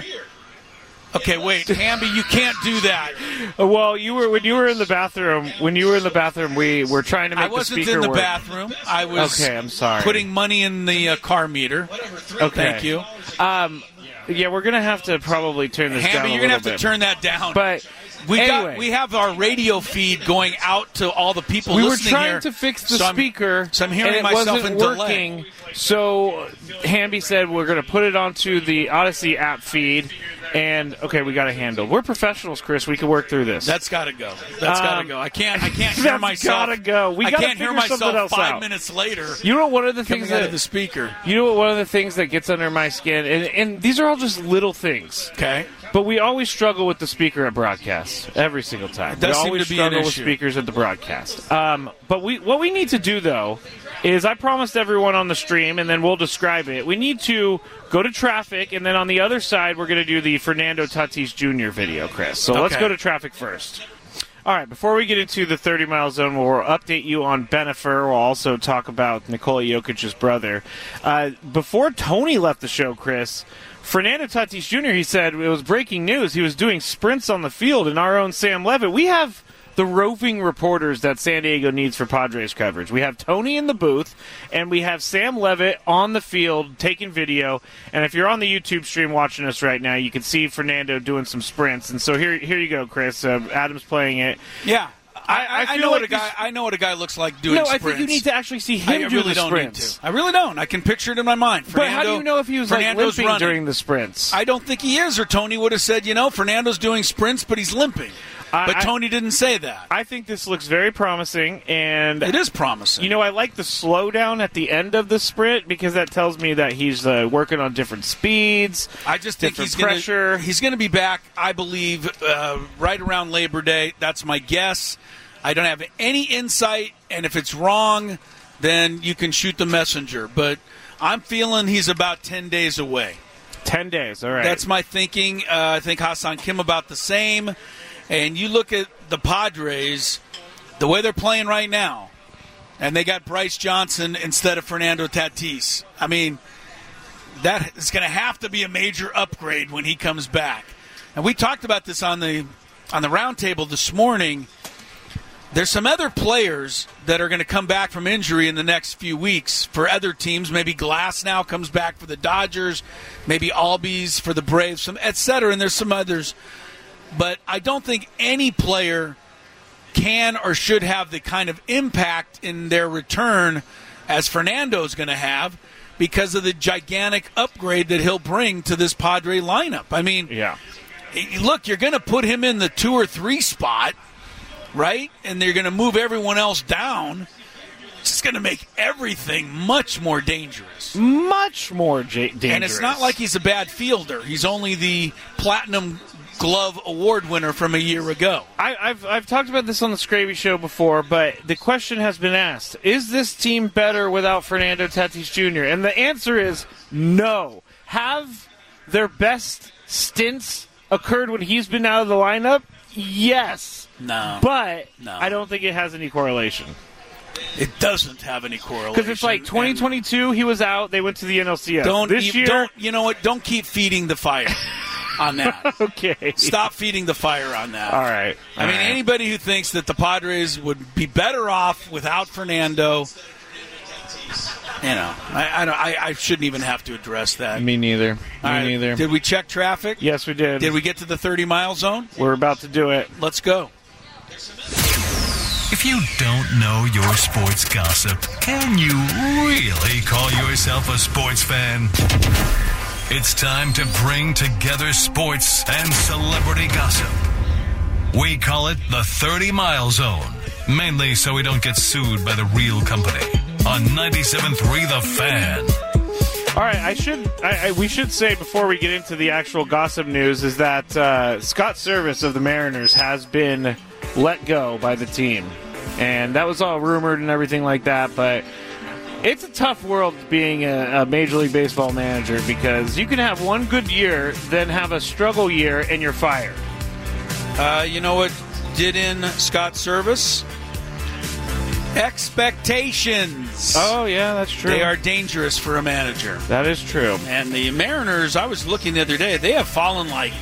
S7: Okay, wait, Hamby, you can't do that.
S8: Well, you were when you were in the bathroom. When you were in the bathroom, we were trying to make
S7: I wasn't
S8: the speaker
S7: in the
S8: work.
S7: bathroom. I was
S8: okay. I'm sorry.
S7: Putting money in the uh, car meter.
S8: Okay.
S7: Thank you.
S8: Um, yeah, we're gonna have to probably turn this
S7: Hamby,
S8: down.
S7: you're
S8: a
S7: gonna have
S8: bit.
S7: to turn that down.
S8: But.
S7: We
S8: anyway.
S7: got we have our radio feed going out to all the people
S8: we
S7: listening here.
S8: We were trying to fix the
S7: so
S8: speaker,
S7: so I'm hearing
S8: and it
S7: myself
S8: wasn't
S7: in
S8: working.
S7: delay.
S8: So Hamby said we're going to put it onto the Odyssey app feed, and okay, we got it handled. We're professionals, Chris. We can work through this.
S7: That's got to go. That's
S8: um,
S7: got to go. I can't. I can't hear
S8: that's
S7: myself.
S8: Gotta go. We
S7: I
S8: gotta
S7: can't hear
S8: figure something
S7: myself
S8: else
S7: five
S8: out.
S7: minutes later.
S8: You know, one of the
S7: coming
S8: things
S7: out
S8: that
S7: of the speaker.
S8: You know what? One of the things that gets under my skin, and, and these are all just little things.
S7: Okay.
S8: But we always struggle with the speaker at broadcast every single time.
S7: It does
S8: we
S7: seem
S8: always
S7: to be
S8: struggle
S7: an
S8: with
S7: issue.
S8: speakers at the broadcast. Um, but we, what we need to do though, is I promised everyone on the stream, and then we'll describe it. We need to go to traffic, and then on the other side, we're going to do the Fernando Tatis Junior video, Chris. So let's
S7: Okay.
S8: go to traffic first. All right, before we get into the thirty-mile zone, we'll update you on Benefer. We'll also talk about Nikola Jokic's brother. Uh, before Tony left the show, Chris, Fernando Tatis Junior, he said, it was breaking news. He was doing sprints on the field, and our own Sam Levitt. We have the roving reporters that San Diego needs for Padres coverage. We have Tony in the booth, and we have Sam Levitt on the field taking video. And if you're on the YouTube stream watching us right now, you can see Fernando doing some sprints. And so here, here you go, Chris. Uh, Adam's playing it.
S7: Yeah. I, I,
S8: I
S7: I
S8: feel
S7: know
S8: like
S7: what a guy.
S8: this-
S7: I know what a guy looks like doing
S8: No,
S7: sprints.
S8: I think you need to actually see him
S7: I
S8: do
S7: really
S8: the
S7: don't
S8: sprints.
S7: need to. I really don't. I can picture it in my mind.
S8: But how do
S7: Fernando-
S8: you know if he was like
S7: Fernando's
S8: limping
S7: running.
S8: during the sprints?
S7: I don't think he is, or Tony would have said, you know, Fernando's doing sprints, but he's limping.
S8: I-
S7: But
S8: I-
S7: Tony didn't say that.
S8: I think this looks very promising, and
S7: It is promising.
S8: you know, I like the slowdown at the end of the sprint because that tells me that he's uh, working on different speeds.
S7: I just think
S8: different
S7: he's
S8: pressure.
S7: Gonna, he's going to be back, I believe, uh, right around Labor Day. That's my guess. I don't have any insight, and if it's wrong, then you can shoot the messenger. But I'm feeling he's about ten days away.
S8: Ten days, all right.
S7: That's my thinking. Uh, I think Hassan Kim about the same. And you look at the Padres, the way they're playing right now, and they got Bryce Johnson instead of Fernando Tatis. I mean, that is going to have to be a major upgrade when he comes back. And we talked about this on the on the roundtable this morning. There's some other players that are going to come back from injury in the next few weeks for other teams. Maybe Glass now comes back for the Dodgers, maybe Albies for the Braves, some et cetera. And there's some others. But I don't think any player can or should have the kind of impact in their return as Fernando's going to have because of the gigantic upgrade that he'll bring to this Padre lineup. I mean,
S8: yeah.
S7: Look, you're going to put him in the two or three spot, right? And they're going to move everyone else down. It's just going to make everything much more dangerous.
S8: Much more j- dangerous.
S7: And it's not like he's a bad fielder. He's only the Platinum Glove Award winner from a year ago.
S8: I, I've I've talked about this on the Scravy Show before, but the question has been asked: is this team better without Fernando Tatis Junior? And the answer is no. Have their best stints occurred when he's been out of the lineup? Yes.
S7: No.
S8: But
S7: no.
S8: I don't think it has any correlation.
S7: It doesn't have any correlation.
S8: Because it's like twenty twenty-two, he was out, they went to the N L C S.
S7: Don't,
S8: this
S7: you,
S8: year,
S7: don't, you know what? Don't keep feeding the fire on that.
S8: Okay.
S7: Stop feeding the fire on that.
S8: All right.
S7: I
S8: All
S7: mean,
S8: right.
S7: anybody who thinks that the Padres would be better off without Fernando, you know, I, I, don't, I, I shouldn't even have to address that.
S8: Me neither. Me
S7: All right.
S8: neither.
S7: Did we check traffic?
S8: Yes, we did.
S7: Did we get to the thirty-mile zone?
S8: We're about to do it.
S7: Let's go.
S9: If you don't know your sports gossip, can you really call yourself a sports fan? It's time to bring together sports and celebrity gossip. We call it the thirty-mile zone, mainly so we don't get sued by the real company. On ninety-seven point three The Fan.
S8: All right, I should. I, I, we should say before we get into the actual gossip news is that uh, Scott Service of the Mariners has been let go by the team, and that was all rumored and everything like that. But it's a tough world being a, a Major League Baseball manager because you can have one good year, then have a struggle year, and you're fired.
S7: Uh, you know what did in Scott Service? Expectations.
S8: Oh, yeah, that's true.
S7: They are dangerous for a manager.
S8: That is true.
S7: And the Mariners, I was looking the other day, they have fallen like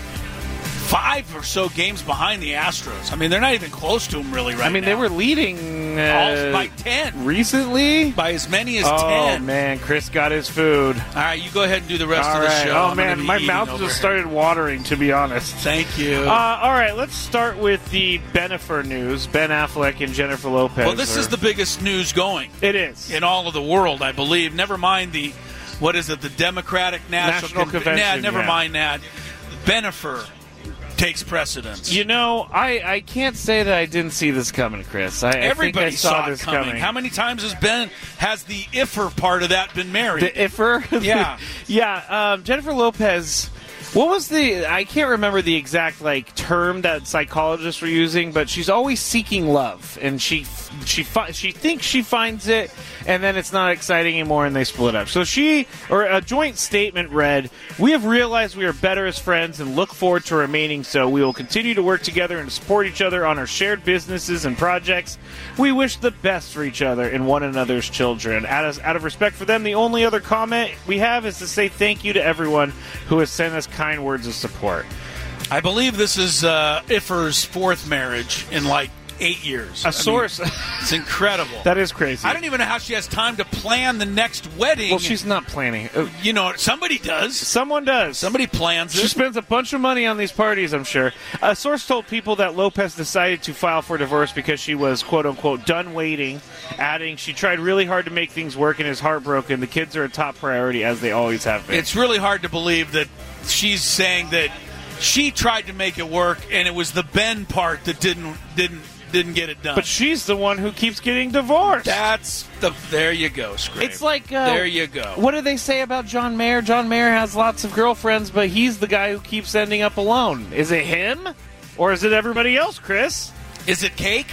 S7: five or so games behind the Astros. I mean, they're not even close to them really right now.
S8: I mean,
S7: now.
S8: they were leading uh,
S7: All by ten.
S8: Recently?
S7: By as many as
S8: oh,
S7: ten.
S8: Oh, man, Chris got his food.
S7: All right, you go ahead and do the rest
S8: all
S7: of the
S8: right.
S7: show.
S8: Oh,
S7: I'm
S8: man, my mouth just
S7: here.
S8: started watering, to be honest.
S7: Thank you.
S8: Uh, all right, let's start with the Bennifer news. Ben Affleck and Jennifer Lopez.
S7: Well, this
S8: are...
S7: is the biggest news going.
S8: It is.
S7: In all of the world, I believe. Never mind the, what is it, the Democratic National,
S8: National
S7: Conve-
S8: Convention.
S7: Nah, never
S8: yeah.
S7: mind that. Bennifer takes precedence.
S8: You know, I, I can't say that I didn't see this coming, Chris. I,
S7: Everybody
S8: I think I saw,
S7: saw
S8: this
S7: it coming.
S8: coming.
S7: How many times has Ben has the iffer part of that been married?
S8: The iffer?
S7: Yeah.
S8: yeah. Um, Jennifer Lopez. What was the? I can't remember the exact like term that psychologists were using, but she's always seeking love, and she she fi- she thinks she finds it, and then it's not exciting anymore, and they split up. So she, or a joint statement read, "We have realized we are better as friends, and look forward to remaining so. We will continue to work together and support each other on our shared businesses and projects. We wish the best for each other and one another's children. Out of, out of respect for them, the only other comment we have is to say thank you to everyone who has sent us kind words of support."
S7: I believe this is uh, Iffer's fourth marriage in like eight years.
S8: A
S7: I
S8: source.
S7: mean, it's incredible.
S8: That is crazy.
S7: I don't even know how she has time to plan the next wedding.
S8: Well, she's not planning.
S7: You know, somebody does.
S8: Someone does.
S7: Somebody plans it.
S8: She spends a bunch of money on these parties, I'm sure. A source told People that Lopez decided to file for divorce because she was, quote-unquote, done waiting, adding, she tried really hard to make things work and is heartbroken. The kids are a top priority, as they always have been.
S7: It's really hard to believe that she's saying that she tried to make it work and it was the Ben part that didn't didn't didn't get it done.
S8: But she's the one who keeps getting divorced.
S7: That's the there you go, Scrape.
S8: It's like uh,
S7: there you go.
S8: What do they say about John Mayer? John Mayer has lots of girlfriends, but he's the guy who keeps ending up alone. Is it him, or is it everybody else, Chris?
S7: Is it Cake?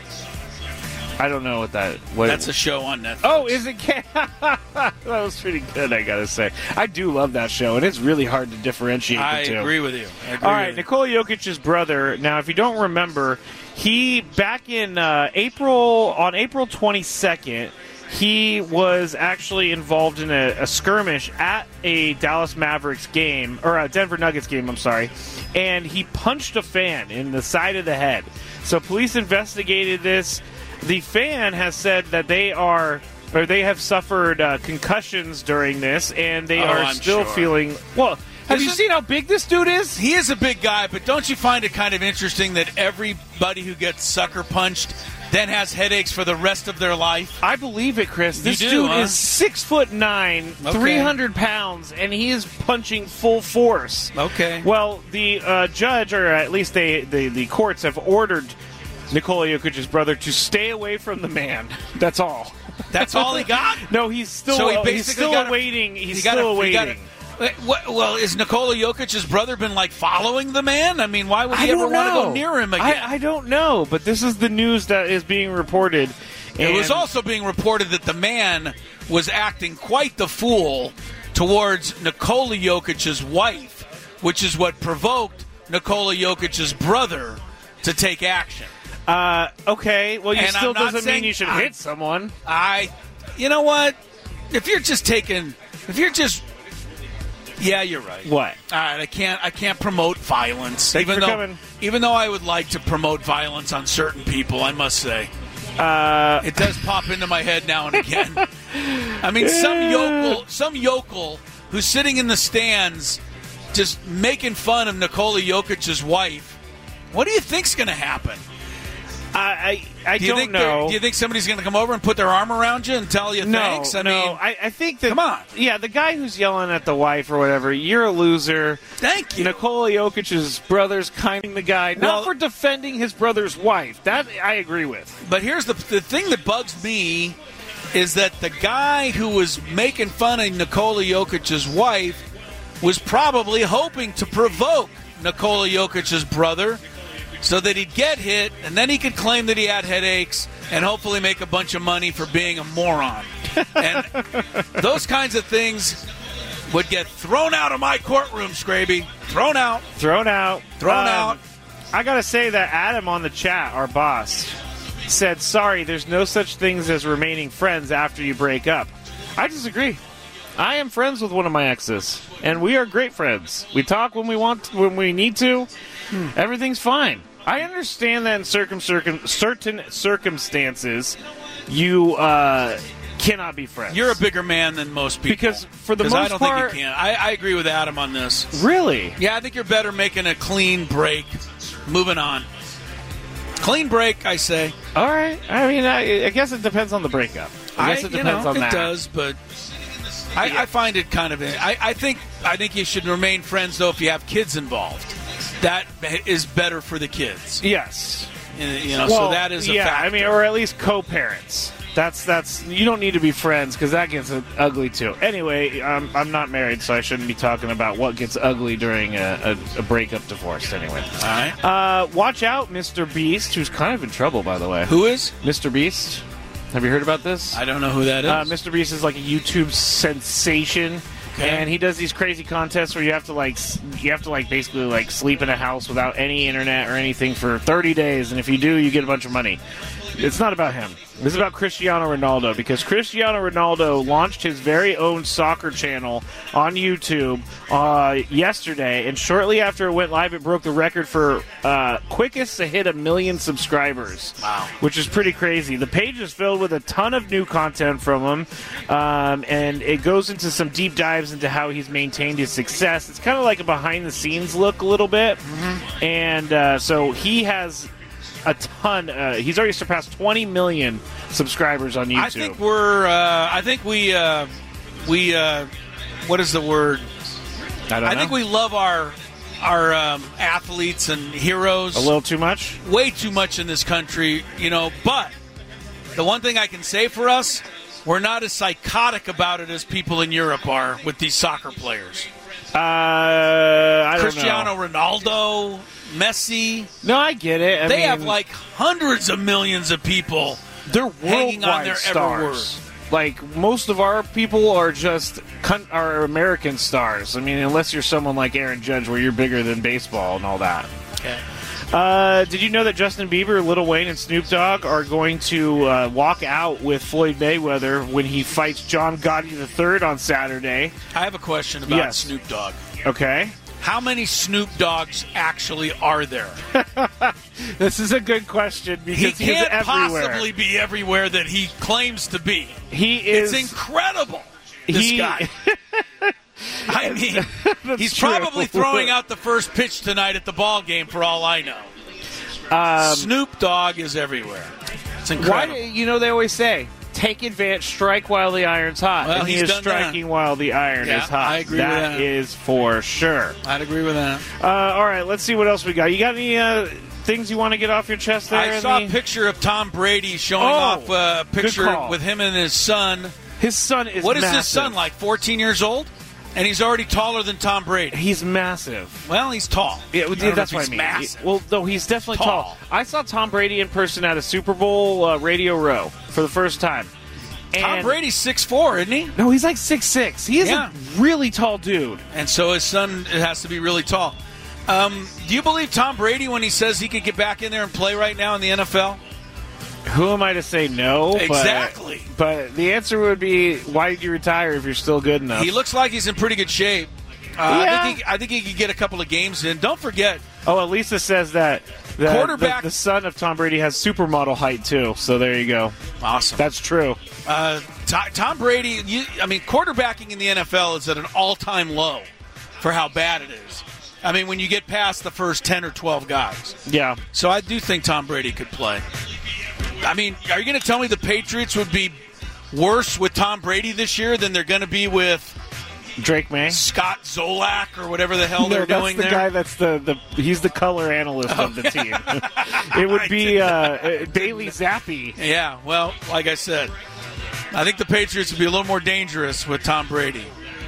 S8: I don't know what that. What,
S7: That's a show on Netflix.
S8: Oh, is it Cake? That was pretty good, I gotta say. I do love that show, and it's really hard to differentiate
S7: I
S8: the two.
S7: agree with you. I agree
S8: All right,
S7: with you.
S8: Nikola Jokic's brother. Now, if you don't remember, he back in uh, April on April twenty-second, he was actually involved in a, a skirmish at a Dallas Mavericks game or a Denver Nuggets game. I'm sorry, and he punched a fan in the side of the head. So police investigated this. The fan has said that they are, or they have suffered uh, concussions during this, and they
S7: Oh,
S8: are
S7: I'm
S8: still
S7: sure.
S8: feeling. Well, have
S7: Isn't-
S8: you seen how big this dude is?
S7: He is a big guy, but don't you find it kind of interesting that everybody who gets sucker punched then has headaches for the rest of their life?
S8: I believe it, Chris. This
S7: do,
S8: dude
S7: huh?
S8: is six foot nine,
S7: Okay.
S8: three hundred pounds, and he is punching full force.
S7: Okay.
S8: Well, the uh, judge, or at least they, the the courts, have ordered Nikola Jokic's brother to stay away from the man. That's all.
S7: That's all he got?
S8: No, he's still.
S7: So he
S8: uh, he's
S7: basically
S8: still
S7: gotta-
S8: awaiting. He's
S7: he
S8: still
S7: gotta- he
S8: awaiting.
S7: gotta- What, well, is Nikola Jokic's brother been like following the man? I mean, why would he
S8: I
S7: ever
S8: don't
S7: want to
S8: know.
S7: go near him again?
S8: I, I don't know, but this is the news that is being reported.
S7: It was
S8: and-
S7: also being reported that the man was acting quite the fool towards Nikola Jokic's wife, which is what provoked Nikola Jokic's brother to take action.
S8: Uh, okay, well, you
S7: And
S8: still
S7: I'm not
S8: doesn't
S7: saying-
S8: mean you should
S7: I-
S8: hit someone.
S7: I, you know what? If you're just taking, if you're just, yeah, you're right.
S8: What?
S7: All right, I can't, I can't promote violence.
S8: Thanks
S7: even
S8: for
S7: though,
S8: coming.
S7: even though I would like to promote violence on certain people, I must say,
S8: Uh,
S7: it does pop into my head now and again. I mean, some yokel, some yokel who's sitting in the stands, just making fun of Nikola Jokic's wife. What do you think's going to happen?
S8: I I, I
S7: do you
S8: don't
S7: think they're-
S8: know.
S7: Do you think somebody's going to come over and put their arm around you and tell you
S8: no,
S7: thanks? I
S8: no,
S7: mean,
S8: I, I think that.
S7: come on.
S8: Yeah, the guy who's yelling at the wife or whatever, you're a loser.
S7: Thank you.
S8: Nikola Jokic's brother's kinding the guy,
S7: Well-
S8: not for defending his brother's wife. That I agree with.
S7: But here's the the thing that bugs me is that the guy who was making fun of Nikola Jokic's wife was probably hoping to provoke Nikola Jokic's brother so that he'd get hit, and then he could claim that he had headaches and hopefully make a bunch of money for being a moron. And those kinds of things would get thrown out of my courtroom, Scraby. Thrown out.
S8: Thrown out.
S7: Thrown
S8: Um,
S7: out.
S8: I got to say that Adam on the chat, our boss, said, sorry, there's no such things as remaining friends after you break up. I disagree. I am friends with one of my exes, and we are great friends. We talk when we want, when we need to. Everything's fine. I understand that in circum, circum, certain circumstances, you uh, cannot be friends.
S7: You're a bigger man than most people.
S8: Because for the
S7: 'Cause
S8: most
S7: I don't
S8: part-
S7: think you can. I, I agree with Adam on this.
S8: Really?
S7: Yeah, I think you're better making a clean break. Moving on. Clean break, I say.
S8: All right. I mean, I, I guess it depends on the breakup. I guess it
S7: you
S8: depends
S7: know,
S8: on
S7: it
S8: that.
S7: does, but I, I find it kind of. I, I think I think you should remain friends though if you have kids involved. That is better for the kids.
S8: Yes.
S7: You know,
S8: Well,
S7: so that is a
S8: yeah.
S7: factor.
S8: I mean, or at least co-parents. That's that's you don't need to be friends because that gets ugly too. Anyway, I'm I'm not married, so I shouldn't be talking about what gets ugly during a, a, a breakup, divorce. Anyway,
S7: all right.
S8: Uh, watch out, Mister Beast, who's kind of in trouble, by the way.
S7: Who is
S8: Mister Beast? Have you heard about this?
S7: I don't know who that is.
S8: Uh, Mister Beast is like a YouTube sensation.
S7: Okay.
S8: And he does these crazy contests where you have to like s- you have to like basically like sleep in a house without any internet or anything for thirty days, and if you do, you get a bunch of money. It's not about him. This is about Cristiano Ronaldo because Cristiano Ronaldo launched his very own soccer channel on YouTube uh, yesterday, and shortly after it went live, it broke the record for uh, quickest to hit a million subscribers.
S7: Wow.
S8: Which is pretty crazy. The page is filled with a ton of new content from him, um, and it goes into some deep dives into how he's maintained his success. It's kind of like a behind-the-scenes look a little bit,
S7: Mm-hmm.
S8: and uh, so he has a ton. Uh, he's already surpassed twenty million subscribers on YouTube.
S7: I think we're. Uh, I think we. Uh, we. Uh, what is the word?
S8: I don't
S7: I
S8: know.
S7: think we love our our um, athletes and heroes
S8: a little too much.
S7: way too much in this country, you know. But the one thing I can say for us, we're not as psychotic about it as people in Europe are with these soccer players.
S8: Uh, I don't
S7: Cristiano
S8: know.
S7: Ronaldo, Messi.
S8: No, I get it. I
S7: they
S8: mean,
S7: have like hundreds of millions of people.
S8: They're
S7: hanging on
S8: worldwide
S7: their every word.
S8: stars. Like most of our people are just con- are American stars. I mean, unless you're someone like Aaron Judge, where you're bigger than baseball and all that.
S7: Okay.
S8: Uh, did you know that Justin Bieber, Lil Wayne, and Snoop Dogg are going to uh, walk out with Floyd Mayweather when he fights John Gotti the third on Saturday?
S7: I have a question about
S8: Yes.
S7: Snoop Dogg.
S8: Okay.
S7: How many Snoop Dogs actually are there?
S8: This is a good question because
S7: He
S8: he's
S7: can't
S8: everywhere.
S7: possibly be everywhere that he claims to be.
S8: He is
S7: It's incredible, this
S8: he,
S7: guy. I mean, he's
S8: true.
S7: probably throwing out the first pitch tonight at the ball game for all I know.
S8: Um,
S7: Snoop Dogg is everywhere. It's
S8: Why?
S7: incredible.
S8: do- You know they always say, "Take advantage, strike while the iron's hot."
S7: Well,
S8: and he
S7: he's
S8: is
S7: done
S8: striking
S7: that.
S8: while the iron
S7: Yeah,
S8: is hot.
S7: I agree with that.
S8: is for sure.
S7: I'd agree with that.
S8: Uh, all right, let's see what else we got. You got any uh, things you want to get off your chest there?
S7: I
S8: in
S7: saw
S8: the-
S7: a picture of Tom Brady showing
S8: Oh,
S7: off a
S8: good
S7: picture
S8: call.
S7: with him and his son.
S8: His son is
S7: What is
S8: massive.
S7: his son, like fourteen years old? And he's already taller than Tom Brady.
S8: He's massive.
S7: Well, he's tall.
S8: Yeah,
S7: I don't
S8: that's
S7: know
S8: what
S7: if
S8: I
S7: he's
S8: mean.
S7: massive.
S8: Well, no, he's definitely tall.
S7: Tall.
S8: I saw Tom Brady in person at a Super Bowl uh, Radio Row for the first time.
S7: Tom
S8: And-
S7: Brady's six foot four, isn't he?
S8: No, he's like six foot six. He is
S7: Yeah.
S8: a really tall dude.
S7: And so his son has to be really tall. Um, do you believe Tom Brady when he says he could get back in there and play right now in the N F L?
S8: Who am I to say no?
S7: Exactly.
S8: But, but the answer would be, why did you retire if you're still good enough?
S7: He looks like he's in pretty good shape. Uh,
S8: Yeah.
S7: I, think he, I think he could get a couple of games in. Don't forget.
S8: Oh, Elisa says that the,
S7: Quarterback-
S8: the, the son of Tom Brady has supermodel height, too. So there you go.
S7: Awesome.
S8: That's true.
S7: Uh, Tom, Tom Brady, you, I mean, quarterbacking in the N F L is at an all-time low for how bad it is. I mean, when you get past the first ten or twelve guys.
S8: Yeah.
S7: So I do think Tom Brady could play. I mean, are you going to tell me the Patriots would be worse with Tom Brady this year than they're going to be with
S8: Drake May?
S7: Scott Zolak or whatever the hell
S8: No,
S7: they're
S8: that's
S7: doing
S8: the
S7: there?
S8: guy that's the, the he's the color analyst of the team. It would be uh, Bailey Zappi.
S7: Yeah, well, like I said, I think the Patriots would be a little more dangerous with Tom Brady.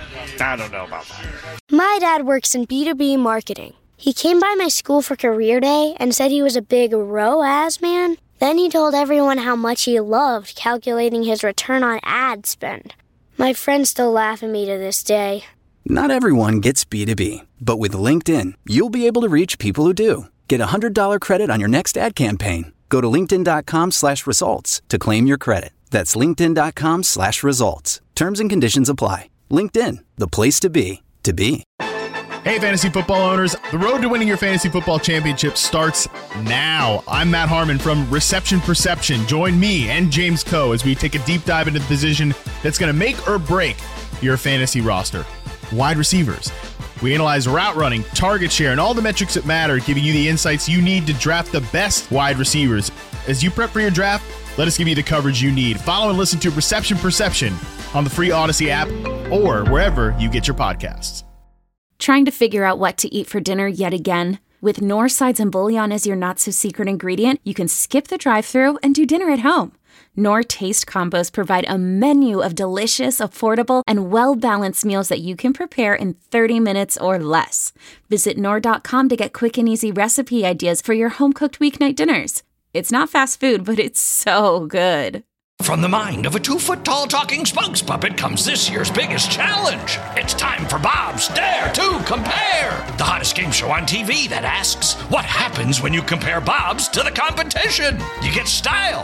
S8: I don't know about that.
S4: My dad works in B two B marketing. He came by my school for career day and said he was a big R O A S man. Then he told everyone how much he loved calculating his return on ad spend. My friends still laugh at me to this day.
S5: Not everyone gets B two B, but with LinkedIn, you'll be able to reach people who do. Get a one hundred dollars credit on your next ad campaign. Go to linkedin.com slash results to claim your credit. That's linkedin.com slash results. Terms and conditions apply. LinkedIn, the place to be, to be.
S2: Hey, fantasy football owners. The road to winning your fantasy football championship starts now. I'm Matt Harmon from Reception Perception. Join me and James Coe as we take a deep dive into the position that's going to make or break your fantasy roster. Wide receivers. We analyze route running, target share, and all the metrics that matter, giving you the insights you need to draft the best wide receivers. As you prep for your draft, let us give you the coverage you need. Follow and listen to Reception Perception on the free Odyssey app or wherever you get your podcasts.
S14: Trying to figure out what to eat for dinner yet again? With Knorr sides and bouillon as your not-so-secret ingredient, you can skip the drive-thru and do dinner at home. Knorr Taste Combos provide a menu of delicious, affordable, and well-balanced meals that you can prepare in thirty minutes or less. Visit Knorr dot com to get quick and easy recipe ideas for your home-cooked weeknight dinners. It's not fast food, but it's so good.
S1: From the mind of a two-foot-tall talking spokes puppet comes this year's biggest challenge. It's time for Bob's Dare to Compare, the hottest game show on T V that asks, what happens when you compare Bob's to the competition? You get style.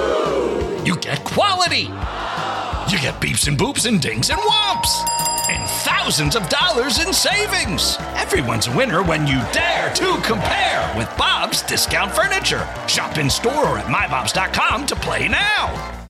S1: You get quality. You get beeps and boops and dings and whomps. And thousands of dollars in savings. Everyone's a winner when you dare to compare with Bob's Discount Furniture. Shop in store or at my bobs dot com to play now.